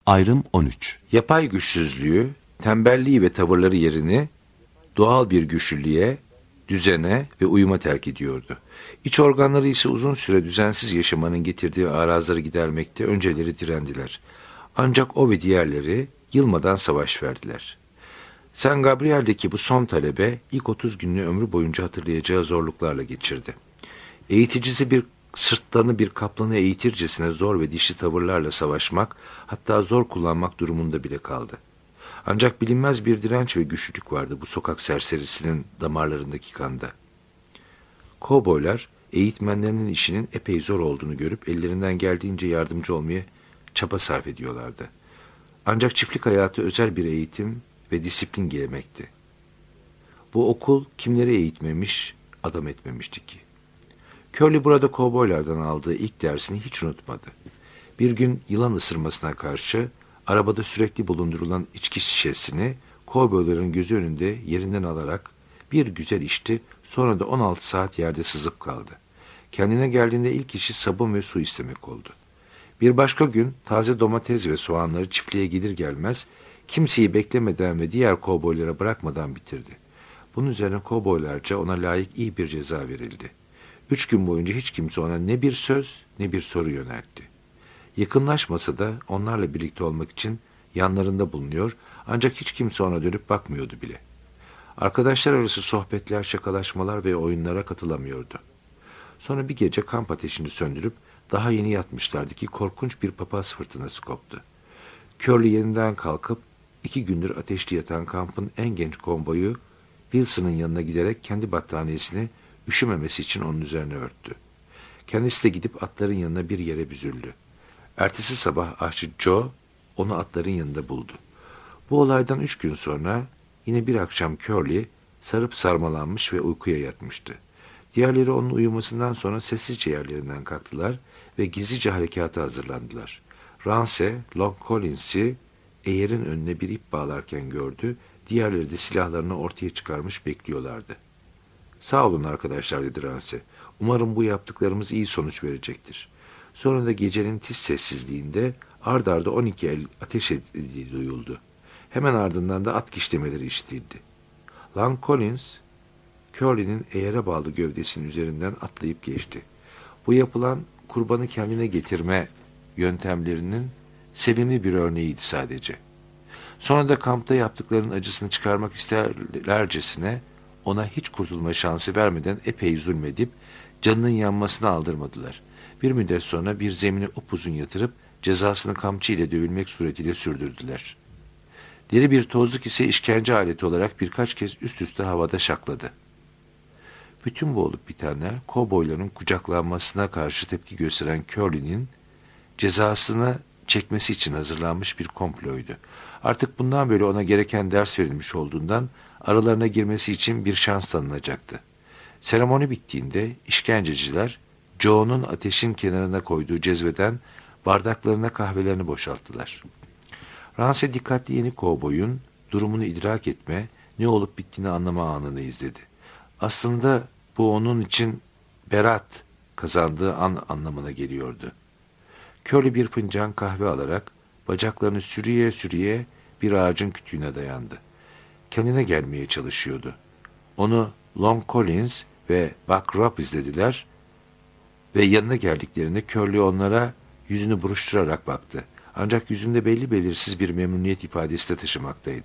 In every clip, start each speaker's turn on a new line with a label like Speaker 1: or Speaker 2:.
Speaker 1: Ayrım 13.
Speaker 2: Yapay güçsüzlüğü, tembelliği ve tavırları yerini doğal bir güçlülüğe, düzene ve uyuma terk ediyordu. İç organları ise uzun süre düzensiz yaşamanın getirdiği arazları gidermekte önceleri direndiler. Ancak o ve diğerleri yılmadan savaş verdiler. San Gabriel'deki bu son talebe ilk 30 günlüğü ömrü boyunca hatırlayacağı zorluklarla geçirdi. Eğiticisi bir sırtlanı bir kaplanı eğitircesine zor ve dişli tavırlarla savaşmak, hatta zor kullanmak durumunda bile kaldı. Ancak bilinmez bir direnç ve güçlülük vardı bu sokak serserisinin damarlarındaki kanda. Kovboylar, eğitmenlerinin işinin epey zor olduğunu görüp ellerinden geldiğince yardımcı olmaya çaba sarf ediyorlardı. Ancak çiftlik hayatı özel bir eğitim ve disiplin gerekmekti. Bu okul kimleri eğitmemiş, adam etmemişti ki. Curly burada kovboylardan aldığı ilk dersini hiç unutmadı. Bir gün yılan ısırmasına karşı arabada sürekli bulundurulan içki şişesini kovboyların gözü önünde yerinden alarak bir güzel içti, sonra da 16 saat yerde sızıp kaldı. Kendine geldiğinde ilk işi sabun ve su istemek oldu. Bir başka gün taze domates ve soğanları çiftliğe gelir gelmez kimseyi beklemeden ve diğer kovboylara bırakmadan bitirdi. Bunun üzerine kovboylarca ona layık iyi bir ceza verildi. 3 gün boyunca hiç kimse ona ne bir söz ne bir soru yöneltti. Yakınlaşmasa da onlarla birlikte olmak için yanlarında bulunuyor, ancak hiç kimse ona dönüp bakmıyordu bile. Arkadaşlar arası sohbetler, şakalaşmalar ve oyunlara katılamıyordu. Sonra bir gece kamp ateşini söndürüp daha yeni yatmışlardı ki korkunç bir papaz fırtınası koptu. Curly yeniden kalkıp 2 gündür ateşli yatan kampın en genç kovboyu Wilson'ın yanına giderek kendi battaniyesini üşümemesi için onun üzerine örttü. Kendisi de gidip atların yanına bir yere büzüldü. Ertesi sabah aşçı Joe onu atların yanında buldu. Bu olaydan 3 gün sonra yine bir akşam Curly sarıp sarmalanmış ve uykuya yatmıştı. Diğerleri onun uyumasından sonra sessizce yerlerinden kalktılar ve gizlice harekata hazırlandılar. Rance, Long Collins'i eğerin önüne bir ip bağlarken gördü, diğerleri de silahlarını ortaya çıkarmış bekliyorlardı. "Sağ olun arkadaşlar," dedi Rance. "Umarım bu yaptıklarımız iyi sonuç verecektir." Sonra da gecenin tiz sessizliğinde ard arda 12 el ateş edildiği duyuldu. Hemen ardından da at kişlemeleri işitildi. Long Collins, Curly'nin eğere bağlı gövdesinin üzerinden atlayıp geçti. Bu yapılan kurbanı kendine getirme yöntemlerinin sevimli bir örneğiydi sadece. Sonra da kampta yaptıklarının acısını çıkarmak isterlercesine ona hiç kurtulma şansı vermeden epey zulmedip canının yanmasını aldırmadılar. Bir müddet sonra bir zemine upuzun yatırıp cezasını kamçı ile dövülmek suretiyle sürdürdüler. Deri bir tozluk ise işkence aleti olarak birkaç kez üst üste havada şakladı. Bütün bu olup bitenler kovboyların kucaklanmasına karşı tepki gösteren Curly'nin cezasını çekmesi için hazırlanmış bir komploydu. Artık bundan böyle ona gereken ders verilmiş olduğundan aralarına girmesi için bir şans tanınacaktı. Seremoni bittiğinde işkenceciler Joe'nun ateşin kenarına koyduğu cezveden bardaklarına kahvelerini boşalttılar. Rance dikkatli yeni kovboyun durumunu idrak etme, ne olup bittiğini anlama anını izledi. Aslında bu onun için berat kazandığı an anlamına geliyordu. Curly bir fincan kahve alarak bacaklarını sürüye sürüye bir ağacın kütüğüne dayandı. Kendine gelmeye çalışıyordu. Onu Long Collins ve Buck Robb izlediler ve yanına geldiklerinde Curly onlara yüzünü buruşturarak baktı. Ancak yüzünde belli belirsiz bir memnuniyet ifadesi de taşımaktaydı.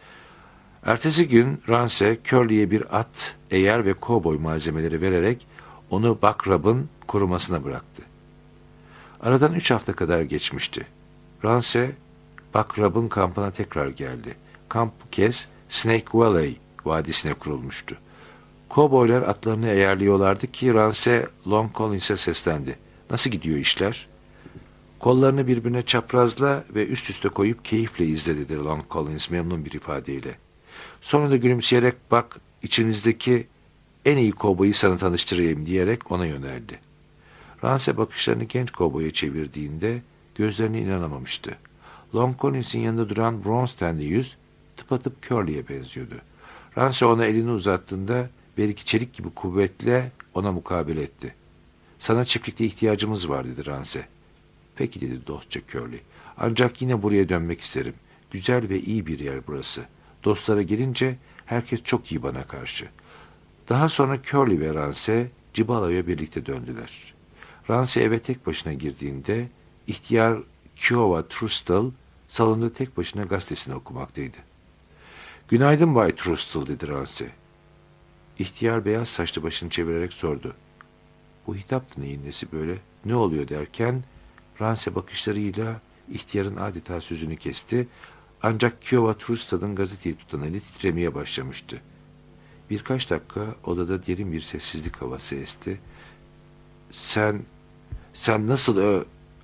Speaker 2: Ertesi gün Rance, Curly'ye bir at, eğer ve kovboy malzemeleri vererek onu Buck Robb'ın korumasına bıraktı. Aradan 3 hafta kadar geçmişti. Rance, Buck Robb'ın kampına tekrar geldi. Kamp bu kez Snake Valley vadisine kurulmuştu. Kovboylar atlarını eğerliyorlardı ki Rance Long Collins'e seslendi. "Nasıl gidiyor işler?" "Kollarını birbirine çaprazla ve üst üste koyup keyifle izle," dedi Long Collins memnun bir ifadeyle. Sonra da gülümseyerek "Bak, içinizdeki en iyi kovboyu sana tanıştırayım," diyerek ona yöneldi. Rance bakışlarını genç kovboya çevirdiğinde gözlerine inanamamıştı. Long Collins'in yanında duran bronz tenli yüz tıpatıp Curly'ye benziyordu. Rance ona elini uzattığında belki çelik gibi kuvvetle ona mukabele etti. "Sana çiftlikte ihtiyacımız var," dedi Rance. "Peki," dedi dostça Curly. Ancak yine buraya dönmek isterim. Güzel ve iyi bir yer burası. Dostlara gelince herkes çok iyi bana karşı. Daha sonra Curly ve Rance Cibalo'ya birlikte döndüler. Rance eve tek başına girdiğinde ihtiyar Kiowa Trustle salonda tek başına gazetesini okumaktaydı. "Günaydın Bay Trustle," dedi Rance. İhtiyar beyaz saçlı başını çevirerek sordu. Bu hitaptı neyin nesi böyle? Ne oluyor derken Rance bakışlarıyla ihtiyarın adeta sözünü kesti. Ancak Kiowa Trustle'ın gazeteyi tutan eli titremeye başlamıştı. Birkaç dakika odada derin bir sessizlik havası esti. Sen nasıl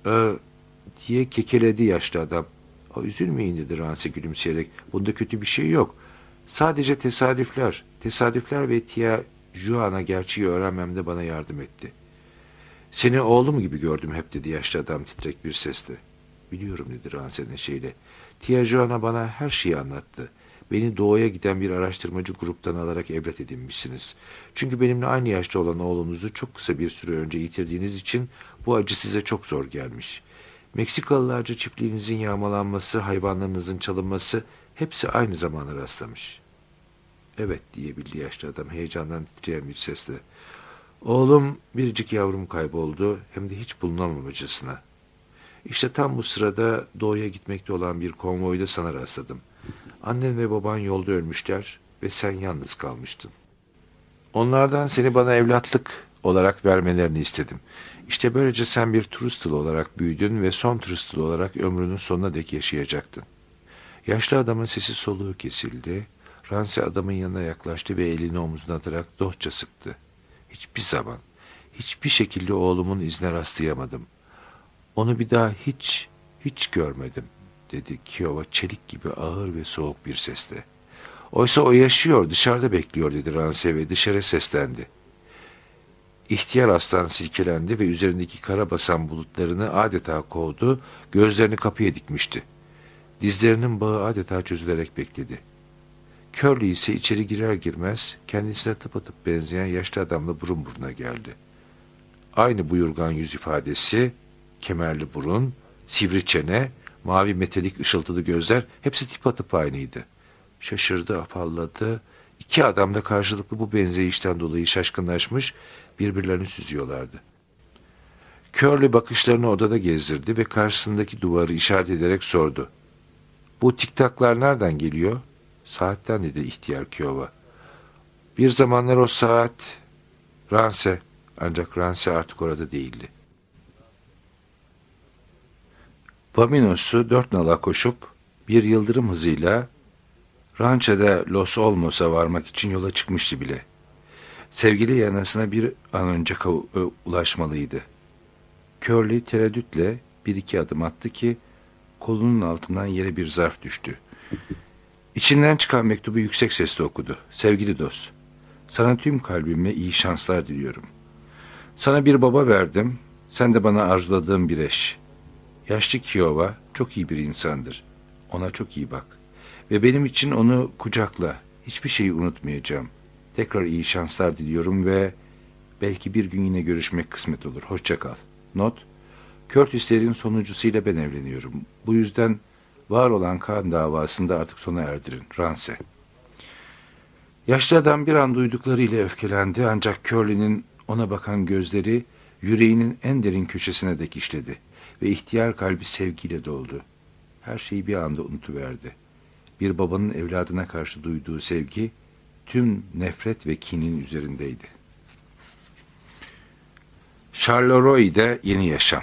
Speaker 2: diye kekeledi yaşlı adam. "Üzülmeyin," dedi Rance gülümseyerek. "Bunda kötü bir şey yok. Sadece tesadüfler. Tesadüfler ve Tia Juana gerçeği öğrenmemde bana yardım etti." "Seni oğlum gibi gördüm hep," dedi yaşlı adam titrek bir sesle. "Biliyorum," dedi Rance neşeyle. "Tia Juana bana her şeyi anlattı. Beni doğuya giden bir araştırmacı gruptan alarak evlat edinmişsiniz. Çünkü benimle aynı yaşta olan oğlunuzu çok kısa bir süre önce yitirdiğiniz için bu acı size çok zor gelmiş. Meksikalılarca çiftliğinizin yağmalanması, hayvanlarınızın çalınması hepsi aynı zamana rastlamış." "Evet," diyebildi yaşlı adam heyecandan titreyen bir sesle. "Oğlum, biricik yavrum kayboldu, hem de hiç bulunamamacasına. İşte tam bu sırada doğuya gitmekte olan bir konvoyda sana rastladım. Annen ve baban yolda ölmüşler ve sen yalnız kalmıştın. Onlardan seni bana evlatlık olarak vermelerini istedim. İşte böylece sen bir Trustle olarak büyüdün ve son Trustle olarak ömrünün sonuna dek yaşayacaktın." Yaşlı adamın sesi soluğu kesildi. Rance adamın yanına yaklaştı ve elini omuzuna atarak dostça sıktı. "Hiçbir zaman, hiçbir şekilde oğlumun izine rastlayamadım. Onu bir daha hiç görmedim," dedi Kiowa çelik gibi ağır ve soğuk bir sesle. "Oysa o yaşıyor, dışarıda bekliyor," dedi Rance ve dışarı seslendi. İhtiyar aslan silkelendi ve üzerindeki kara basan bulutlarını adeta kovdu, gözlerini kapıya dikmişti. Dizlerinin bağı adeta çözülerek bekledi. Curly ise içeri girer girmez kendisine tıpatıp benzeyen yaşlı adamla burun buruna geldi. Aynı buyurgan yüz ifadesi, kemerli burun, sivri çene, mavi metalik ışıltılı gözler hepsi tıpatıp aynıydı. Şaşırdı, afalladı. İki adam da karşılıklı bu benzeyişten dolayı şaşkınlaşmış, birbirlerini süzüyorlardı. Curly bakışlarını odada gezdirdi ve karşısındaki duvarı işaret ederek sordu. "Bu tiktaklar nereden geliyor?" "Saatten," dedi ihtiyar Kiowa. "Bir zamanlar o saat..." Rance, ancak Rance artık orada değildi. Vaminos'u 4 nala koşup bir yıldırım hızıyla rançada Los Olmos'a varmak için yola çıkmıştı bile. Sevgili yanasına bir an önce ulaşmalıydı. Curly tereddütle bir iki adım attı ki kolunun altından yere bir zarf düştü. İçinden çıkan mektubu yüksek sesle okudu. "Sevgili dost, sana tüm kalbimle iyi şanslar diliyorum. Sana bir baba verdim, sen de bana arzuladığım bir eş. Yaşlı Kiowa çok iyi bir insandır. Ona çok iyi bak. Ve benim için onu kucakla. Hiçbir şeyi unutmayacağım. Tekrar iyi şanslar diliyorum ve belki bir gün yine görüşmek kısmet olur. Hoşça kal. Not: Curtis'lerin sonuncusuyla ben evleniyorum. Bu yüzden var olan kan davasını da artık sona erdirin. Rance." Yaşlı adam bir an duyduklarıyla öfkelendi, ancak Curly'nin ona bakan gözleri yüreğinin en derin köşesine dek işledi ve ihtiyar kalbi sevgiyle doldu. Her şeyi bir anda unutuverdi. Bir babanın evladına karşı duyduğu sevgi tüm nefret ve kinin üzerindeydi. Charleroi yeni yaşam.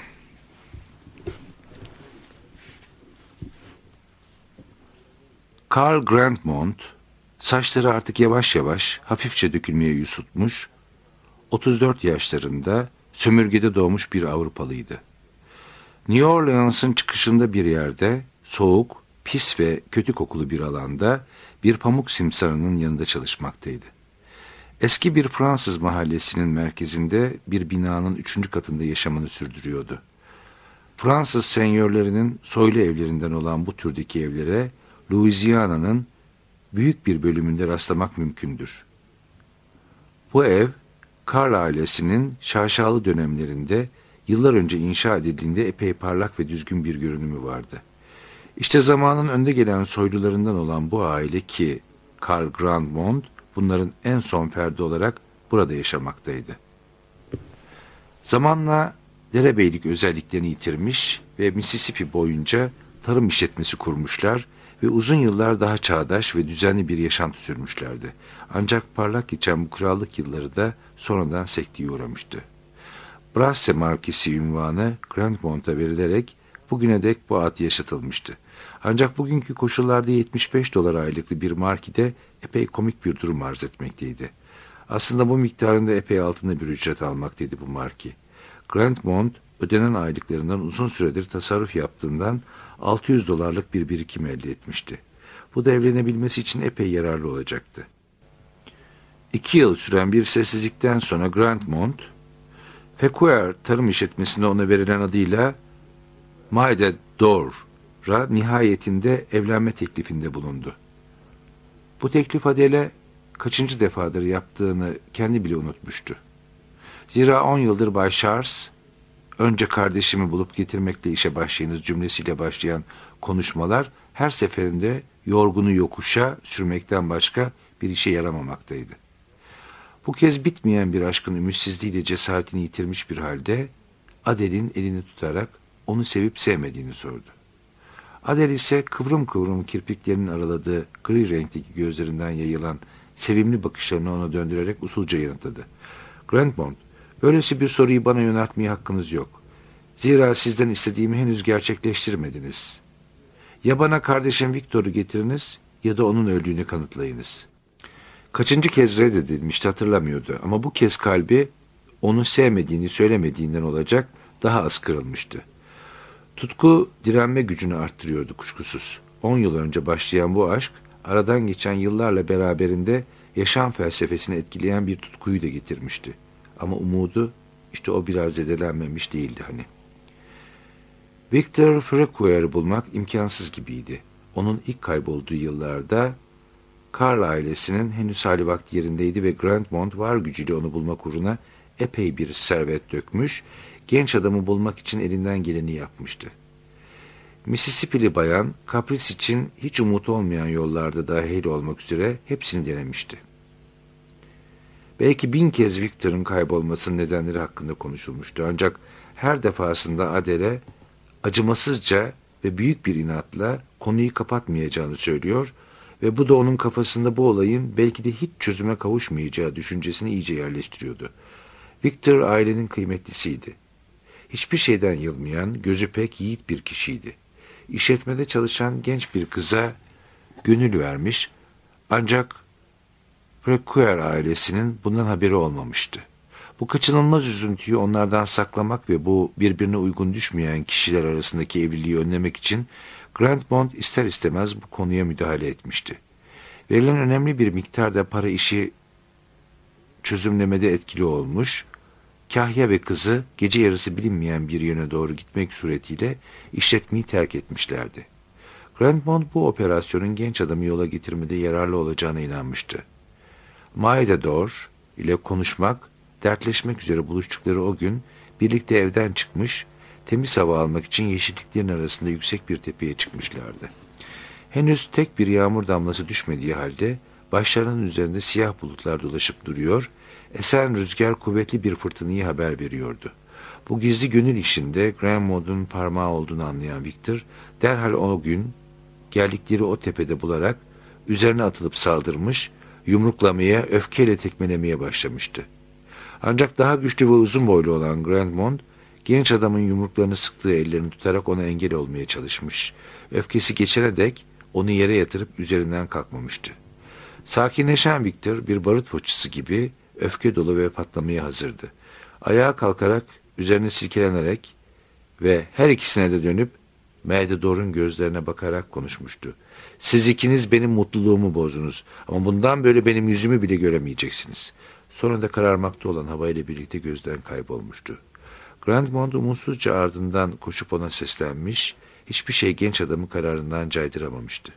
Speaker 2: Karl Grandmont, saçları artık yavaş yavaş hafifçe dökülmeye yüz tutmuş, 34 yaşlarında sömürgede doğmuş bir Avrupalıydı. New Orleans'ın çıkışında bir yerde, soğuk, pis ve kötü kokulu bir alanda bir pamuk simsarının yanında çalışmaktaydı. Eski bir Fransız mahallesinin merkezinde bir binanın 3. katında yaşamını sürdürüyordu. Fransız senyörlerinin soylu evlerinden olan bu türdeki evlere Louisiana'nın büyük bir bölümünde rastlamak mümkündür. Bu ev, Karl ailesinin şaşalı dönemlerinde yıllar önce inşa edildiğinde epey parlak ve düzgün bir görünümü vardı. İşte zamanın önde gelen soylularından olan bu aile ki Karl Grandmont bunların en son ferdi olarak burada yaşamaktaydı. Zamanla derebeylik özelliklerini yitirmiş ve Mississippi boyunca tarım işletmesi kurmuşlar ve uzun yıllar daha çağdaş ve düzenli bir yaşantı sürmüşlerdi. Ancak parlak geçen bu krallık yılları da sonradan sekteye uğramıştı. Brasse Markisi unvanı Grandmont'a verilerek bugüne dek bu ad yaşatılmıştı. Ancak bugünkü koşullarda $75 aylıklı bir markide epey komik bir durum arz etmekteydi. Aslında bu miktarında epey altında bir ücret almaktaydı bu marki. Grandmont ödenen aylıklarından uzun süredir tasarruf yaptığından $600 bir birikim elde etmişti. Bu da evlenebilmesi için epey yararlı olacaktı. 2 yıl süren bir sessizlikten sonra Grandmont, Feuquier tarım işletmesinde ona verilen adıyla Maide D'Or'a nihayetinde evlenme teklifinde bulundu. Bu teklif Adele kaçıncı defadır yaptığını kendi bile unutmuştu. Zira 10 yıldır Bay Charles, önce kardeşimi bulup getirmekle işe başlayınız cümlesiyle başlayan konuşmalar her seferinde yorgunu yokuşa sürmekten başka bir işe yaramamaktaydı. Bu kez bitmeyen bir aşkın ümitsizliğiyle cesaretini yitirmiş bir halde Adele'in elini tutarak onu sevip sevmediğini sordu. Adele ise kıvrım kıvrım kirpiklerinin araladığı gri renkteki gözlerinden yayılan sevimli bakışlarını ona döndürerek usulca yanıtladı. Grandmont, böylesi bir soruyu bana yöneltmeye hakkınız yok. Zira sizden istediğimi henüz gerçekleştirmediniz. Ya bana kardeşim Victor'u getiriniz ya da onun öldüğünü kanıtlayınız. Kaçıncı kez reddedilmişti hatırlamıyordu ama bu kez kalbi onu sevmediğini söylemediğinden olacak daha az kırılmıştı. Tutku direnme gücünü arttırıyordu kuşkusuz. 10 yıl önce başlayan bu aşk aradan geçen yıllarla beraberinde yaşam felsefesini etkileyen bir tutkuyu da getirmişti. Ama umudu işte o biraz zedelenmemiş değildi hani. Victor Feuquier'i bulmak imkansız gibiydi. Onun ilk kaybolduğu yıllarda Karl ailesinin henüz hali vakti yerindeydi ve Grandmont var gücüyle onu bulmak uğruna epey bir servet dökmüş, genç adamı bulmak için elinden geleni yapmıştı. Mississippi'li bayan, kapris için hiç umut olmayan yollarda dahil olmak üzere hepsini denemişti. Belki 1000 kez Victor'ın kaybolmasının nedenleri hakkında konuşulmuştu. Ancak her defasında Adele acımasızca ve büyük bir inatla konuyu kapatmayacağını söylüyor ve bu da onun kafasında bu olayın belki de hiç çözüme kavuşmayacağı düşüncesini iyice yerleştiriyordu. Victor ailenin kıymetlisiydi. Hiçbir şeyden yılmayan, gözü pek yiğit bir kişiydi. İşletmede çalışan genç bir kıza gönül vermiş ancak Feuquier ailesinin bundan haberi olmamıştı. Bu kaçınılmaz üzüntüyü onlardan saklamak ve bu birbirine uygun düşmeyen kişiler arasındaki evliliği önlemek için Grandmont ister istemez bu konuya müdahale etmişti. Verilen önemli bir miktarda para işi çözümlemede etkili olmuş, Kahya ve kızı gece yarısı bilinmeyen bir yöne doğru gitmek suretiyle işletmeyi terk etmişlerdi. Grandmont bu operasyonun genç adamı yola getirmede yararlı olacağına inanmıştı. Maide D'Or ile konuşmak, dertleşmek üzere buluştukları o gün birlikte evden çıkmış, temiz hava almak için yeşilliklerin arasında yüksek bir tepeye çıkmışlardı. Henüz tek bir yağmur damlası düşmediği halde başlarının üzerinde siyah bulutlar dolaşıp duruyor, esen rüzgar kuvvetli bir fırtınayı haber veriyordu. Bu gizli gönül işinde Grandmont'un parmağı olduğunu anlayan Victor, derhal o gün geldikleri o tepede bularak üzerine atılıp saldırmış, yumruklamaya, öfkeyle tekmelemeye başlamıştı. Ancak daha güçlü ve uzun boylu olan Grandmont, genç adamın yumruklarını sıktığı ellerini tutarak ona engel olmaya çalışmış. Öfkesi geçene dek onu yere yatırıp üzerinden kalkmamıştı. Sakinleşen Victor bir barut fıçısı gibi öfke dolu ve patlamaya hazırdı. Ayağa kalkarak, üzerine silkelenerek ve her ikisine de dönüp Maide D'Or'un gözlerine bakarak konuşmuştu. Siz ikiniz benim mutluluğumu bozdunuz ama bundan böyle benim yüzümü bile göremeyeceksiniz. Sonra da kararmakta olan havayla birlikte gözden kaybolmuştu. Grandmont umutsuzca ardından koşup ona seslenmiş, hiçbir şey genç adamı kararından caydıramamıştı.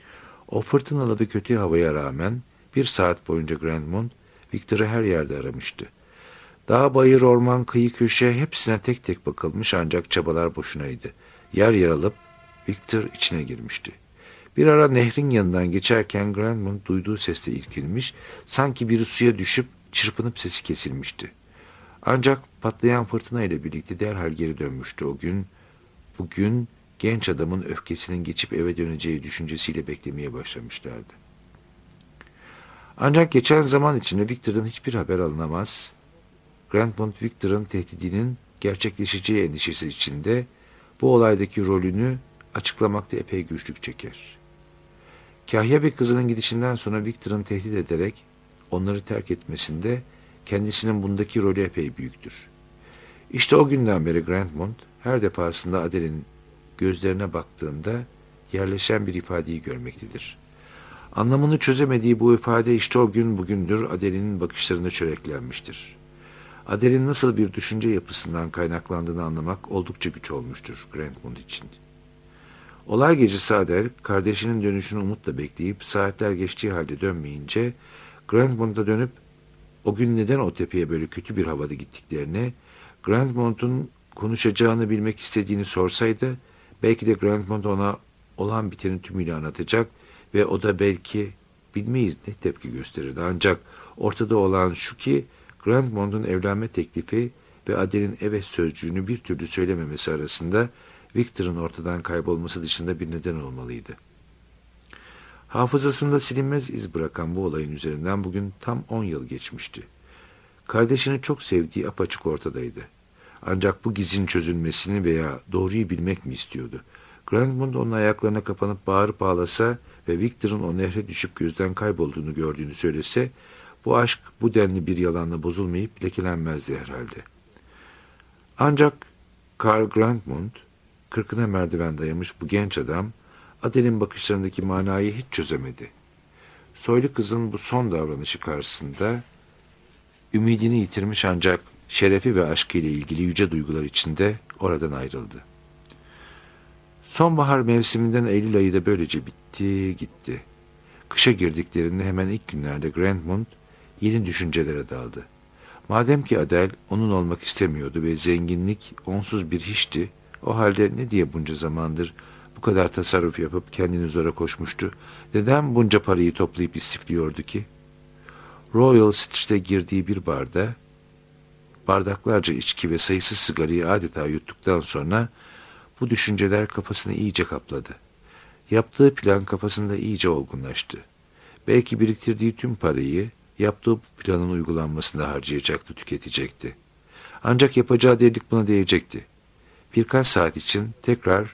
Speaker 2: O fırtınalı ve kötü havaya rağmen 1 saat boyunca Grandmont, Victor'ı her yerde aramıştı. Dağ, bayır, orman, kıyı, köşe hepsine tek tek bakılmış ancak çabalar boşunaydı. Yer yer alıp Victor içine girmişti. Bir ara nehrin yanından geçerken Grandmont duyduğu sesle irkilmiş, sanki biri suya düşüp çırpınıp sesi kesilmişti. Ancak patlayan fırtına ile birlikte derhal geri dönmüştü o gün. Bugün genç adamın öfkesinin geçip eve döneceği düşüncesiyle beklemeye başlamışlardı. Ancak geçen zaman içinde Victor'ın hiçbir haber alınamaz. Grandmont Victor'ın tehdidinin gerçekleşeceği endişesi içinde bu olaydaki rolünü açıklamakta epey güçlük çeker. Kahya ve kızının gidişinden sonra Victor'ın tehdit ederek onları terk etmesinde kendisinin bundaki rolü epey büyüktür. İşte o günden beri Grandmont her defasında Adele'nin gözlerine baktığında yerleşen bir ifadeyi görmektedir. Anlamını çözemediği bu ifade işte o gün bugündür Adele'nin bakışlarında çöreklenmiştir. Adele'nin nasıl bir düşünce yapısından kaynaklandığını anlamak oldukça güç olmuştur Grandmont için. Olay gecesi Adele, kardeşinin dönüşünü umutla bekleyip saatler geçtiği halde dönmeyince Grandmont'a dönüp o gün neden o tepeye böyle kötü bir havada gittiklerini, Grandmont'un konuşacağını bilmek istediğini sorsaydı, belki de Grandmont ona olan biteni tümüyle anlatacak ve o da belki bilmeyiz ne tepki gösterirdi. Ancak ortada olan şu ki Grandmont'un evlenme teklifi ve Adele'nin evet sözcüğünü bir türlü söylememesi arasında Victor'ın ortadan kaybolması dışında bir neden olmalıydı. Hafızasında silinmez iz bırakan bu olayın üzerinden bugün tam 10 yıl geçmişti. Kardeşini çok sevdiği apaçık ortadaydı. Ancak bu gizin çözülmesini veya doğruyu bilmek mi istiyordu? Grandmont onun ayaklarına kapanıp bağırıp ağlasa ve Victor'ın o nehre düşüp gözden kaybolduğunu gördüğünü söylese, bu aşk bu denli bir yalanla bozulmayıp lekelenmezdi herhalde. Ancak Karl Grandmont, 40'ına merdiven dayamış bu genç adam, Adele'nin bakışlarındaki manayı hiç çözemedi. Soylu kızın bu son davranışı karşısında ümidini yitirmiş ancak şerefi ve aşkıyla ilgili yüce duygular içinde oradan ayrıldı. Sonbahar mevsiminden Eylül ayı da böylece bitti gitti. Kışa girdiklerinde hemen ilk günlerde Grandmont yeni düşüncelere daldı. Madem ki Adele onun olmak istemiyordu ve zenginlik onsuz bir hiçti, o halde ne diye bunca zamandır bu kadar tasarruf yapıp kendini zora koşmuştu? Neden bunca parayı toplayıp istifliyordu ki? Royal Street'e girdiği bir barda bardaklarca içki ve sayısız sigarayı adeta yuttuktan sonra bu düşünceler kafasını iyice kapladı. Yaptığı plan kafasında iyice olgunlaştı. Belki biriktirdiği tüm parayı yaptığı bu planın uygulanmasında harcayacaktı, tüketecekti. Ancak yapacağı delilik buna değecekti. Birkaç saat için tekrar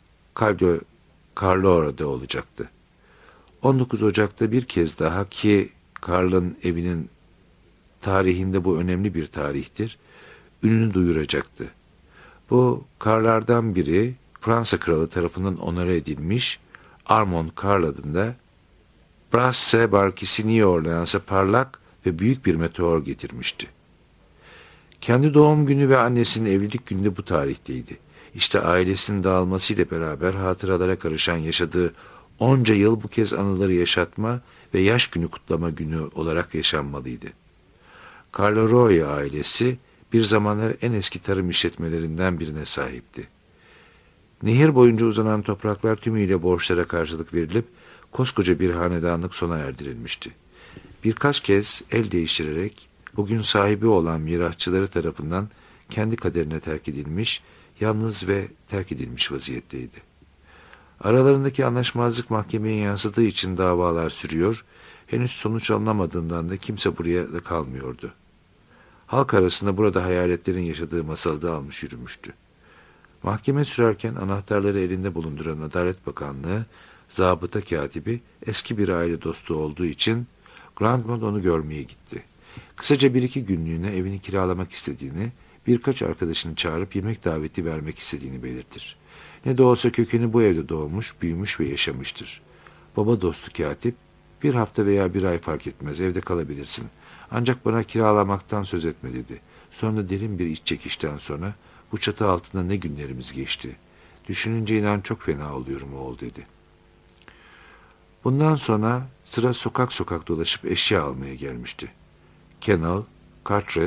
Speaker 2: Carlo'da olacaktı. 19 Ocak'ta bir kez daha ki Karl'ın evinin tarihinde bu önemli bir tarihtir, ününü duyuracaktı. Bu Karl'lardan biri Fransa kralı tarafından onore edilmiş Armand Karl adında Brasse barkisi New Orleans'a parlak ve büyük bir meteor getirmişti. Kendi doğum günü ve annesinin evlilik günü de bu tarihteydi. İşte ailesinin dağılmasıyla beraber hatıralara karışan yaşadığı onca yıl bu kez anıları yaşatma ve yaş günü kutlama günü olarak yaşanmalıydı. Carleroy ailesi bir zamanlar en eski tarım işletmelerinden birine sahipti. Nehir boyunca uzanan topraklar tümüyle borçlara karşılık verilip koskoca bir hanedanlık sona erdirilmişti. Birkaç kez el değiştirerek bugün sahibi olan mirasçıları tarafından kendi kaderine terk edilmiş, yalnız ve terk edilmiş vaziyetteydi. Aralarındaki anlaşmazlık mahkemeye yansıdığı için davalar sürüyor, henüz sonuç alınamadığından da kimse buraya da kalmıyordu. Halk arasında burada hayaletlerin yaşadığı masalı da almış yürümüştü. Mahkeme sürerken anahtarları elinde bulunduran Adalet Bakanlığı, zabıta katibi eski bir aile dostu olduğu için Grandmont onu görmeye gitti. Kısaca bir iki günlüğüne evini kiralamak istediğini, birkaç arkadaşını çağırıp yemek daveti vermek istediğini belirtir. Ne de olsa kökeni bu evde doğmuş, büyümüş ve yaşamıştır. Baba dostu katip, bir hafta veya bir ay fark etmez, evde kalabilirsin. Ancak bana kiralamaktan söz etme dedi. Sonra derin bir iç çekişten sonra, bu çatı altında ne günlerimiz geçti. Düşününce inan çok fena oluyorum oğul dedi. Bundan sonra sıra sokak sokak dolaşıp eşya almaya gelmişti. Kennel, Cartres,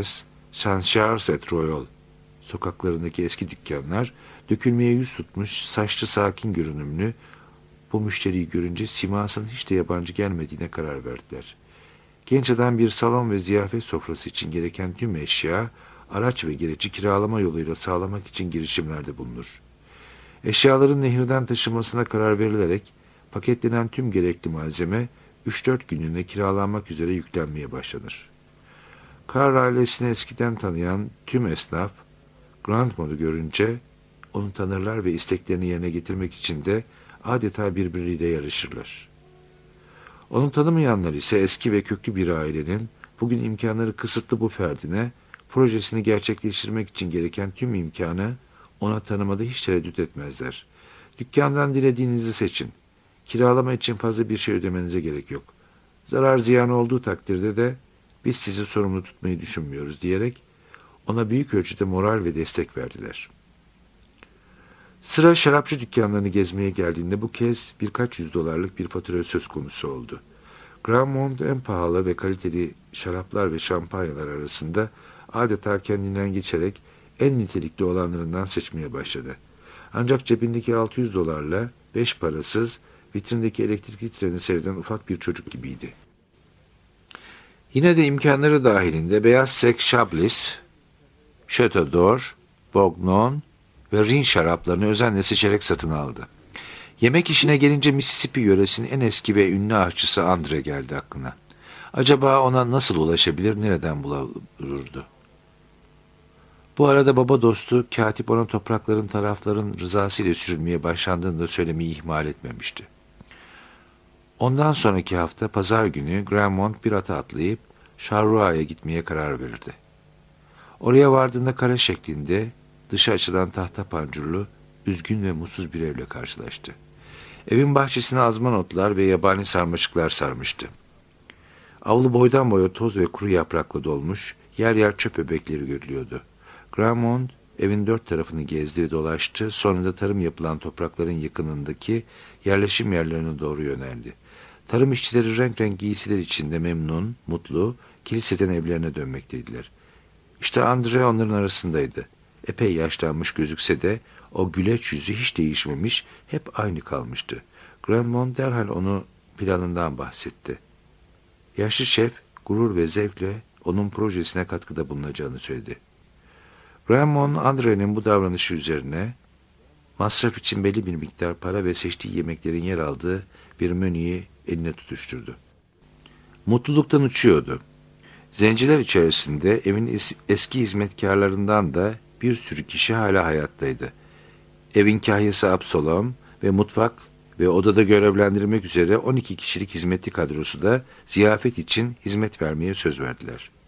Speaker 2: Saint-Charles-et-Royal sokaklarındaki eski dükkanlar, dökülmeye yüz tutmuş, saçlı sakin görünümlü, bu müşteriyi görünce simasının hiç de yabancı gelmediğine karar verdiler. Genç adam bir salon ve ziyafet sofrası için gereken tüm eşya, araç ve gereci kiralama yoluyla sağlamak için girişimlerde bulunur. Eşyaların nehirden taşınmasına karar verilerek, paketlenen tüm gerekli malzeme 3-4 günlüğüne kiralanmak üzere yüklenmeye başlanır. Carr ailesini eskiden tanıyan tüm esnaf, Grandmont'u görünce onu tanırlar ve isteklerini yerine getirmek için de adeta birbiriyle yarışırlar. Onu tanımayanlar ise eski ve köklü bir ailenin bugün imkanları kısıtlı bu ferdine projesini gerçekleştirmek için gereken tüm imkanı ona tanımada hiç tereddüt etmezler. Dükkandan dilediğinizi seçin. Kiralama için fazla bir şey ödemenize gerek yok. Zarar ziyan olduğu takdirde de biz sizi sorumlu tutmayı düşünmüyoruz diyerek ona büyük ölçüde moral ve destek verdiler. Sıra şarapçı dükkanlarını gezmeye geldiğinde bu kez birkaç $100'lık bir fatura söz konusu oldu. Grandmont en pahalı ve kaliteli şaraplar ve şampanyalar arasında adeta kendinden geçerek en nitelikli olanlarından seçmeye başladı. Ancak cebindeki $600'la 5 parasız, vitrindeki elektrikli treni seyreden ufak bir çocuk gibiydi. Yine de imkanları dahilinde beyaz sek Chablis, Chateau d'Or, Bourgogne ve Rhin şaraplarını özenle seçerek satın aldı. Yemek işine gelince Mississippi yöresinin en eski ve ünlü aşçısı Andre geldi aklına. Acaba ona nasıl ulaşabilir, nereden bulurdu? Bu arada baba dostu katip ona toprakların tarafların rızasıyla sürülmeye başlandığını da söylemeyi ihmal etmemişti. Ondan sonraki hafta pazar günü Grandmont bir ata atlayıp Charleroi gitmeye karar verdi. Oraya vardığında kare şeklinde dışa açılan tahta pancurlu, üzgün ve mutsuz bir evle karşılaştı. Evin bahçesine azman otlar ve yabani sarmaşıklar sarmıştı. Avlu boydan boya toz ve kuru yaprakla dolmuş, yer yer çöp bebekleri görülüyordu. Grandmont evin 4 tarafını gezdi dolaştı, sonra da tarım yapılan toprakların yakınındaki yerleşim yerlerine doğru yöneldi. Tarım işçileri renk renk giysiler içinde memnun, mutlu, kiliseden evlerine dönmekteydiler. İşte Andre onların arasındaydı. Epey yaşlanmış gözükse de o güleç yüzü hiç değişmemiş, hep aynı kalmıştı. Grandmont derhal onu planından bahsetti. Yaşlı şef gurur ve zevkle onun projesine katkıda bulunacağını söyledi. Grandmont, Andre'nin bu davranışı üzerine masraf için belli bir miktar para ve seçtiği yemeklerin yer aldığı bir menüyü eline tutuşturdu. Mutluluktan uçuyordu. Zenciler içerisinde evin eski hizmetkarlarından da bir sürü kişi hala hayattaydı. Evin kahyası Absalom ve mutfak ve odada görevlendirmek üzere 12 kişilik hizmetli kadrosu da ziyafet için hizmet vermeye söz verdiler.